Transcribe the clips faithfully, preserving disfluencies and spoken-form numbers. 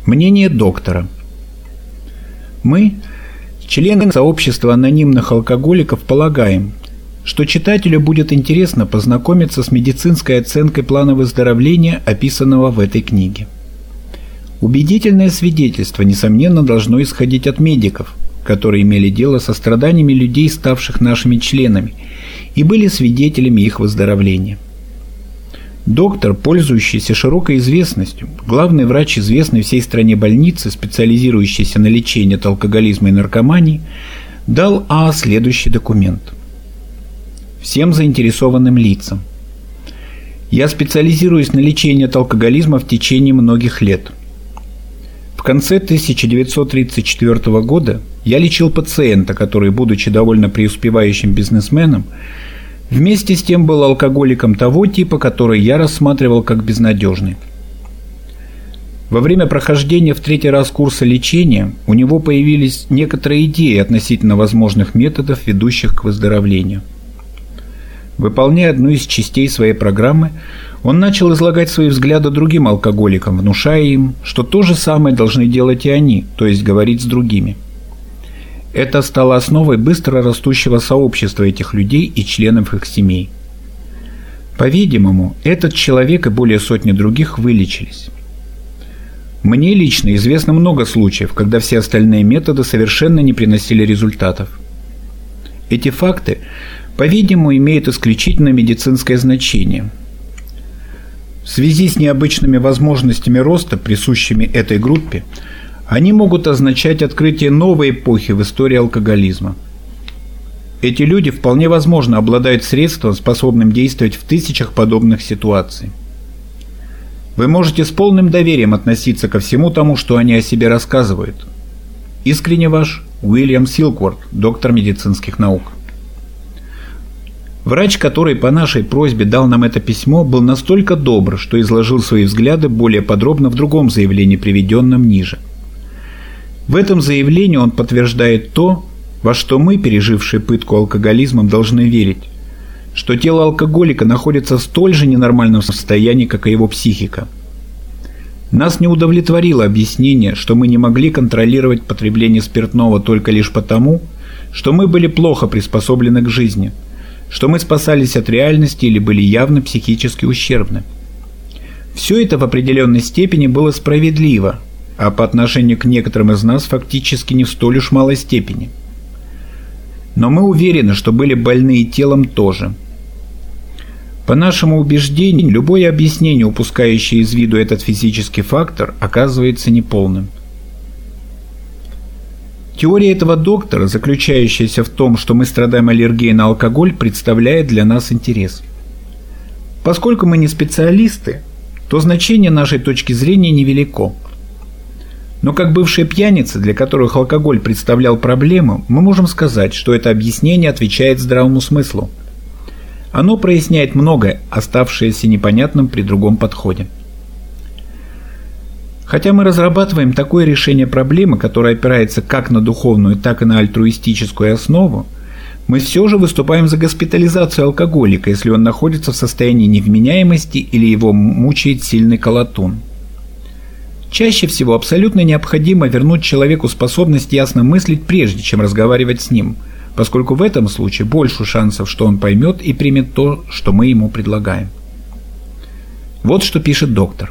Мнение доктора. Мы, члены сообщества анонимных алкоголиков, полагаем, что читателю будет интересно познакомиться с медицинской оценкой плана выздоровления, описанного в этой книге. Убедительное свидетельство, несомненно, должно исходить от медиков, которые имели дело со страданиями людей, ставших нашими членами, и были свидетелями их выздоровления. Доктор, пользующийся широкой известностью, главный врач известной всей стране больницы, специализирующийся на лечении от алкоголизма и наркомании, дал А. следующий документ. Всем заинтересованным лицам. Я специализируюсь на лечении от алкоголизма в течение многих лет. В конце тысяча девятьсот тридцать четвёртого года я лечил пациента, который, будучи довольно преуспевающим бизнесменом, вместе с тем был алкоголиком того типа, который я рассматривал как безнадежный. Во время прохождения в третий раз курса лечения у него появились некоторые идеи относительно возможных методов, ведущих к выздоровлению. Выполняя одну из частей своей программы, он начал излагать свои взгляды другим алкоголикам, внушая им, что то же самое должны делать и они, то есть говорить с другими. Это стало основой быстро растущего сообщества этих людей и членов их семей. По-видимому, этот человек и более сотни других вылечились. Мне лично известно много случаев, когда все остальные методы совершенно не приносили результатов. Эти факты, по-видимому, имеют исключительно медицинское значение. В связи с необычными возможностями роста, присущими этой группе, они могут означать открытие новой эпохи в истории алкоголизма. Эти люди вполне возможно обладают средством, способным действовать в тысячах подобных ситуаций. Вы можете с полным доверием относиться ко всему тому, что они о себе рассказывают. Искренне ваш Уильям Силкворт, доктор медицинских наук. Врач, который по нашей просьбе дал нам это письмо, был настолько добр, что изложил свои взгляды более подробно в другом заявлении, приведенном ниже. В этом заявлении он подтверждает то, во что мы, пережившие пытку алкоголизмом, должны верить, что тело алкоголика находится в столь же ненормальном состоянии, как и его психика. Нас не удовлетворило объяснение, что мы не могли контролировать потребление спиртного только лишь потому, что мы были плохо приспособлены к жизни, что мы спасались от реальности или были явно психически ущербны. Все это в определенной степени было справедливо, а по отношению к некоторым из нас фактически не в столь уж малой степени. Но мы уверены, что были больны и телом тоже. По нашему убеждению, любое объяснение, упускающее из виду этот физический фактор, оказывается неполным. Теория этого доктора, заключающаяся в том, что мы страдаем аллергией на алкоголь, представляет для нас интерес. Поскольку мы не специалисты, то значение нашей точки зрения невелико. Но как бывшие пьяницы, для которых алкоголь представлял проблему, мы можем сказать, что это объяснение отвечает здравому смыслу. Оно проясняет многое, оставшееся непонятным при другом подходе. Хотя мы разрабатываем такое решение проблемы, которое опирается как на духовную, так и на альтруистическую основу, мы все же выступаем за госпитализацию алкоголика, если он находится в состоянии невменяемости или его мучает сильный колотун. Чаще всего абсолютно необходимо вернуть человеку способность ясно мыслить, прежде чем разговаривать с ним, поскольку в этом случае больше шансов, что он поймет и примет то, что мы ему предлагаем. Вот что пишет доктор.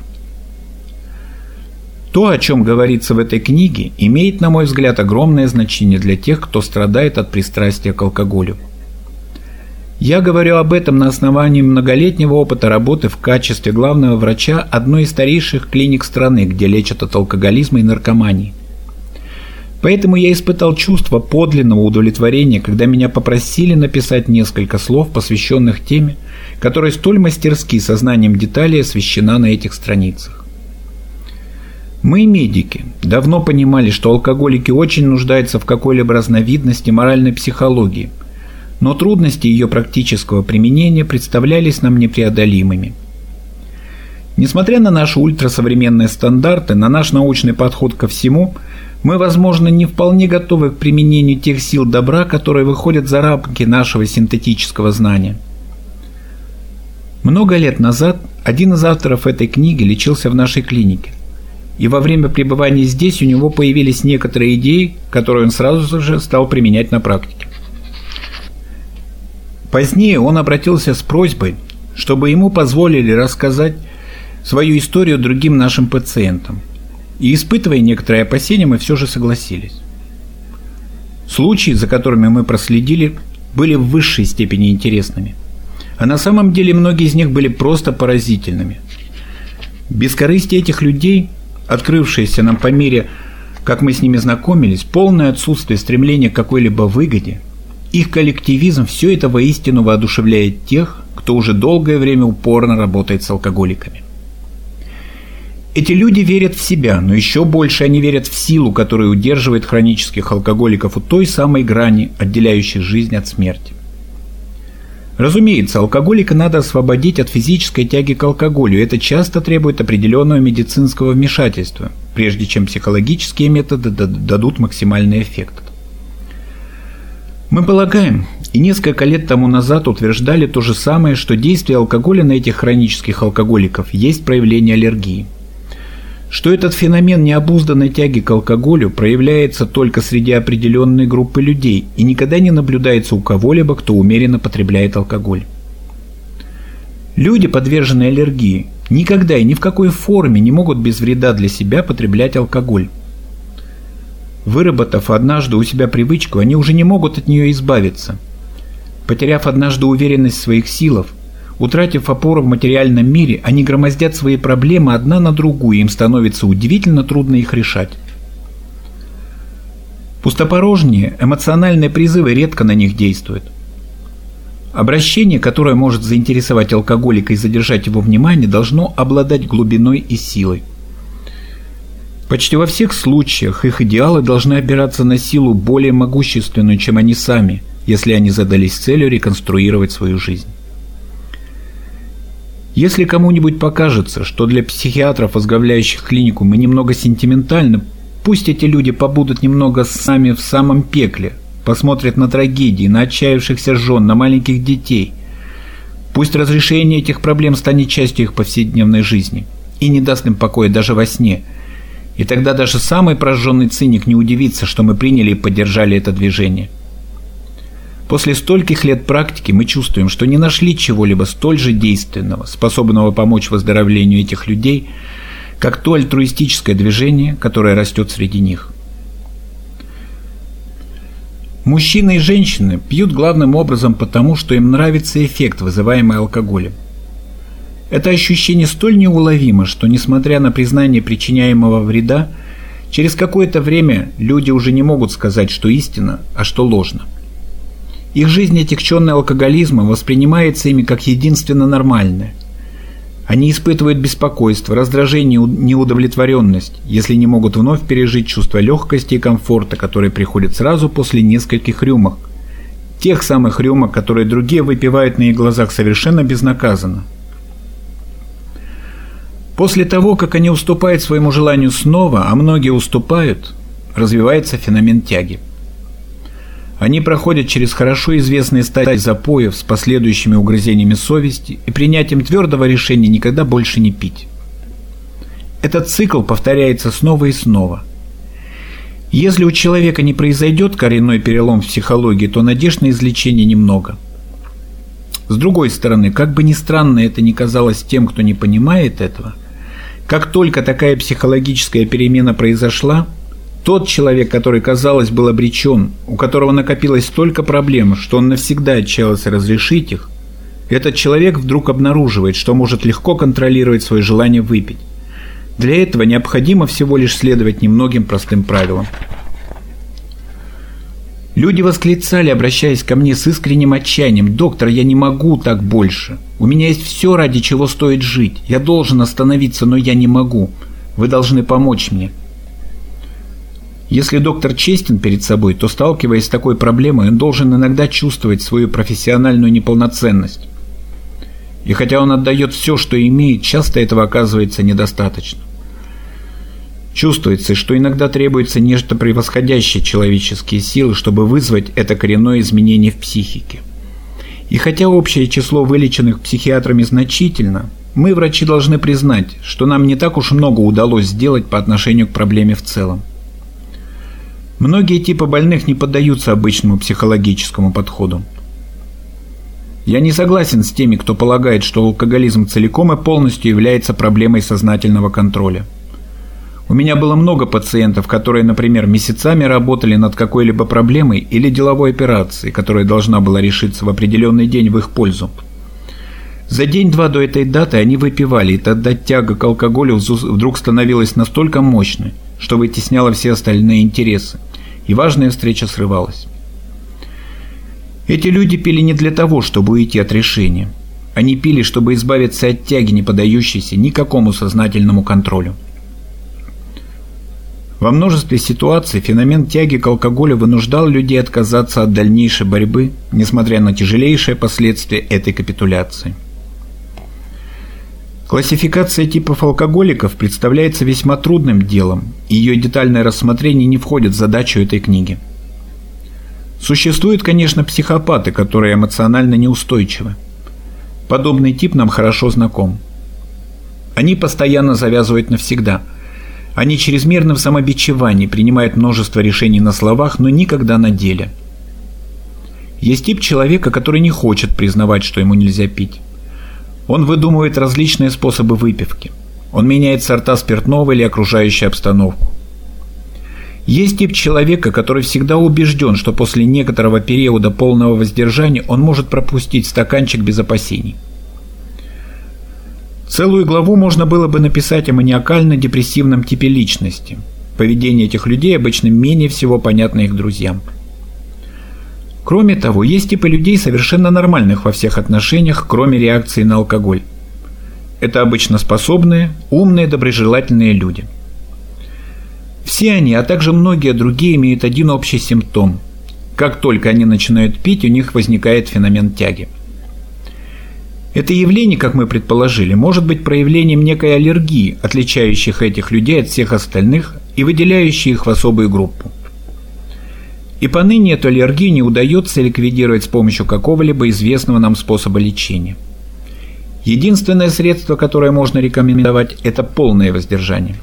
То, о чем говорится в этой книге, имеет, на мой взгляд, огромное значение для тех, кто страдает от пристрастия к алкоголю. Я говорю об этом на основании многолетнего опыта работы в качестве главного врача одной из старейших клиник страны, где лечат от алкоголизма и наркомании. Поэтому я испытал чувство подлинного удовлетворения, когда меня попросили написать несколько слов, посвященных теме, которая столь мастерски сознанием деталей освещена на этих страницах. Мы, медики, давно понимали, что алкоголики очень нуждаются в какой-либо разновидности моральной психологии, но трудности ее практического применения представлялись нам непреодолимыми. Несмотря на наши ультрасовременные стандарты, на наш научный подход ко всему, мы, возможно, не вполне готовы к применению тех сил добра, которые выходят за рамки нашего синтетического знания. Много лет назад один из авторов этой книги лечился в нашей клинике. и во время пребывания здесь у него появились некоторые идеи, которые он сразу же стал применять на практике. Позднее он обратился с просьбой, чтобы ему позволили рассказать свою историю другим нашим пациентам. И, испытывая некоторые опасения, мы все же согласились. Случаи, за которыми мы проследили, были в высшей степени интересными. А на самом деле многие из них были просто поразительными. Бескорыстие этих людей, открывшееся нам по мере, как мы с ними знакомились, полное отсутствие стремления к какой-либо выгоде, их коллективизм – все это воистину воодушевляет тех, кто уже долгое время упорно работает с алкоголиками. Эти люди верят в себя, но еще больше они верят в силу, которая удерживает хронических алкоголиков у той самой грани, отделяющей жизнь от смерти. Разумеется, алкоголика надо освободить от физической тяги к алкоголю, и это часто требует определенного медицинского вмешательства, прежде чем психологические методы дадут максимальный эффект. Мы полагаем, и несколько лет тому назад утверждали то же самое, что действие алкоголя на этих хронических алкоголиков есть проявление аллергии. Что этот феномен необузданной тяги к алкоголю проявляется только среди определенной группы людей и никогда не наблюдается у кого-либо, кто умеренно потребляет алкоголь. Люди, подверженные аллергии, никогда и ни в какой форме не могут без вреда для себя потреблять алкоголь. Выработав однажды у себя привычку, они уже не могут от нее избавиться. Потеряв однажды уверенность в своих силах, утратив опору в материальном мире, они громоздят свои проблемы одна на другую, и им становится удивительно трудно их решать. Пустопорожние, эмоциональные призывы редко на них действуют. Обращение, которое может заинтересовать алкоголика и задержать его внимание, должно обладать глубиной и силой. Почти во всех случаях их идеалы должны опираться на силу более могущественную, чем они сами, если они задались целью реконструировать свою жизнь. Если кому-нибудь покажется, что для психиатров, возглавляющих клинику, мы немного сентиментальны, пусть эти люди побудут немного сами в самом пекле, посмотрят на трагедии, на отчаявшихся жен, на маленьких детей. Пусть разрешение этих проблем станет частью их повседневной жизни и не даст им покоя даже во сне. И тогда даже самый прожженный циник не удивится, что мы приняли и поддержали это движение. После стольких лет практики мы чувствуем, что не нашли чего-либо столь же действенного, способного помочь выздоровлению этих людей, как то альтруистическое движение, которое растет среди них. Мужчины и женщины пьют главным образом потому, что им нравится эффект, вызываемый алкоголем. Это ощущение столь неуловимо, что, несмотря на признание причиняемого вреда, через какое-то время люди уже не могут сказать, что истинно, а что ложно. Их жизнь, отягченная алкоголизмом, воспринимается ими как единственно нормальная. Они испытывают беспокойство, раздражение и неудовлетворенность, если не могут вновь пережить чувство легкости и комфорта, которые приходят сразу после нескольких рюмок. Тех самых рюмок, которые другие выпивают на их глазах совершенно безнаказанно. После того, как они уступают своему желанию снова, а многие уступают, развивается феномен тяги. Они проходят через хорошо известные стадии запоев с последующими угрызениями совести и принятием твердого решения никогда больше не пить. Этот цикл повторяется снова и снова. Если у человека не произойдет коренной перелом в психологии, то надежд на излечение немного. С другой стороны, как бы ни странно это ни казалось тем, кто не понимает этого, как только такая психологическая перемена произошла, тот человек, который, казалось, был обречен, у которого накопилось столько проблем, что он навсегда отчаялся разрешить их, этот человек вдруг обнаруживает, что может легко контролировать свое желание выпить. Для этого необходимо всего лишь следовать немногим простым правилам. Люди восклицали, обращаясь ко мне с искренним отчаянием: «Доктор, я не могу так больше. У меня есть все, ради чего стоит жить. Я должен остановиться, но я не могу. Вы должны помочь мне». Если доктор честен перед собой, то, сталкиваясь с такой проблемой, он должен иногда чувствовать свою профессиональную неполноценность. И хотя он отдает все, что имеет, часто этого оказывается недостаточно. Чувствуется, что иногда требуется нечто превосходящее человеческие силы, чтобы вызвать это коренное изменение в психике. И хотя общее число вылеченных психиатрами значительно, мы, врачи, должны признать, что нам не так уж много удалось сделать по отношению к проблеме в целом. Многие типы больных не поддаются обычному психологическому подходу. Я не согласен с теми, кто полагает, что алкоголизм целиком и полностью является проблемой сознательного контроля. У меня было много пациентов, которые, например, месяцами работали над какой-либо проблемой или деловой операцией, которая должна была решиться в определенный день в их пользу. За день-два до этой даты они выпивали, и тогда тяга к алкоголю вдруг становилась настолько мощной, что вытесняла все остальные интересы, и важная встреча срывалась. Эти люди пили не для того, чтобы уйти от решения. Они пили, чтобы избавиться от тяги, не поддающейся никакому сознательному контролю. Во множестве ситуаций феномен тяги к алкоголю вынуждал людей отказаться от дальнейшей борьбы, несмотря на тяжелейшие последствия этой капитуляции. Классификация типов алкоголиков представляется весьма трудным делом, и ее детальное рассмотрение не входит в задачу этой книги. Существуют, конечно, психопаты, которые эмоционально неустойчивы. Подобный тип нам хорошо знаком. Они постоянно завязывают навсегда. Они чрезмерны в самобичевании, принимают множество решений на словах, но никогда на деле. Есть тип человека, который не хочет признавать, что ему нельзя пить. Он выдумывает различные способы выпивки. Он меняет сорта спиртного или окружающую обстановку. Есть тип человека, который всегда убежден, что после некоторого периода полного воздержания он может пропустить стаканчик без опасений. Целую главу можно было бы написать о маниакально-депрессивном типе личности. Поведение этих людей обычно менее всего понятно их друзьям. Кроме того, есть типы людей, совершенно нормальных во всех отношениях, кроме реакции на алкоголь. Это обычно способные, умные, доброжелательные люди. Все они, а также многие другие, имеют один общий симптом. Как только они начинают пить, у них возникает феномен тяги. Это явление, как мы предположили, может быть проявлением некой аллергии, отличающих этих людей от всех остальных и выделяющей их в особую группу. И поныне эту аллергию не удается ликвидировать с помощью какого-либо известного нам способа лечения. Единственное средство, которое можно рекомендовать, это полное воздержание.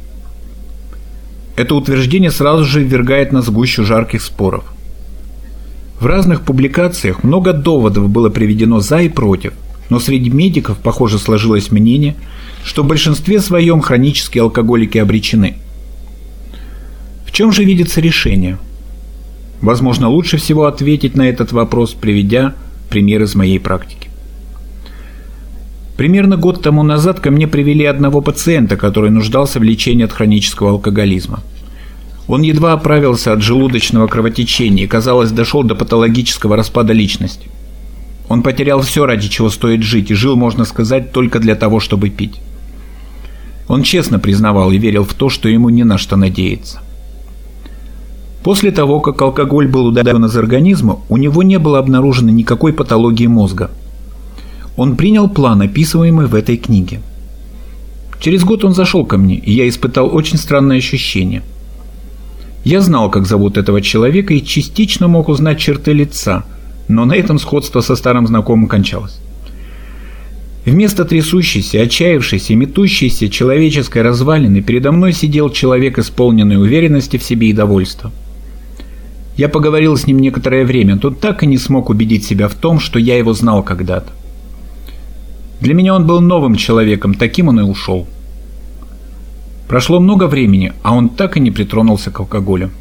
Это утверждение сразу же ввергает нас в гущу жарких споров. В разных публикациях много доводов было приведено за и против, но среди медиков, похоже, сложилось мнение, что в большинстве своем хронические алкоголики обречены. В чем же видится решение? Возможно, лучше всего ответить на этот вопрос, приведя пример из моей практики. Примерно год тому назад ко мне привели одного пациента, который нуждался в лечении от хронического алкоголизма. Он едва оправился от желудочного кровотечения и, казалось, дошел до патологического распада личности. Он потерял все, ради чего стоит жить, и жил, можно сказать, только для того, чтобы пить. Он честно признавал и верил в то, что ему не на что надеяться. После того, как алкоголь был удален из организма, у него не было обнаружено никакой патологии мозга. Он принял план, описываемый в этой книге. Через год он зашел ко мне, и я испытал очень странное ощущение. Я знал, как зовут этого человека, и частично мог узнать черты лица, но на этом сходство со старым знакомым кончалось. Вместо трясущейся, отчаявшейся, метущейся человеческой развалины передо мной сидел человек, исполненный уверенности в себе и довольства. Я поговорил с ним некоторое время, но так и не смог убедить себя в том, что я его знал когда-то. Для меня он был новым человеком, таким он и ушел. Прошло много времени, а он так и не притронулся к алкоголю.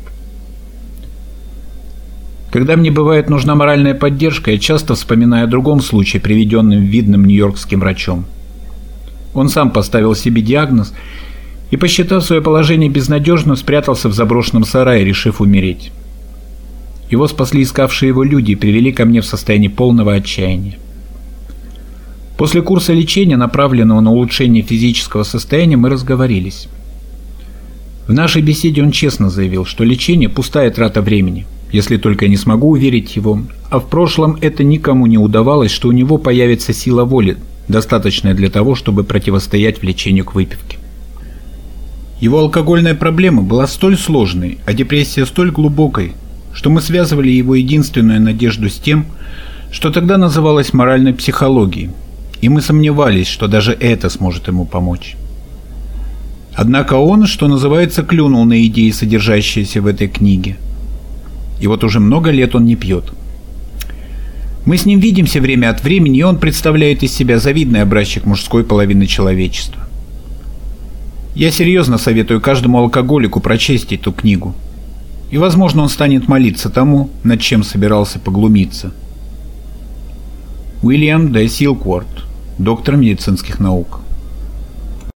Когда мне бывает нужна моральная поддержка, я часто вспоминаю о другом случае, приведенном видным нью-йоркским врачом. Он сам поставил себе диагноз и, посчитав свое положение безнадежным, спрятался в заброшенном сарае, решив умереть. Его спасли искавшие его люди и привели ко мне в состоянии полного отчаяния. После курса лечения, направленного на улучшение физического состояния, мы разговорились. В нашей беседе он честно заявил, что лечение – пустая трата времени, если только я не смогу уверить его, а в прошлом это никому не удавалось, что у него появится сила воли, достаточная для того, чтобы противостоять влечению к выпивке. Его алкогольная проблема была столь сложной, а депрессия столь глубокой, что мы связывали его единственную надежду с тем, что тогда называлось моральной психологией, и мы сомневались, что даже это сможет ему помочь. Однако он, что называется, клюнул на идеи, содержащиеся в этой книге. И вот уже много лет он не пьет. Мы с ним видимся время от времени, и он представляет из себя завидный образчик мужской половины человечества. Я серьезно советую каждому алкоголику прочесть эту книгу. И, возможно, он станет молиться тому, над чем собирался поглумиться. Уильям Д. Силкворт, доктор медицинских наук.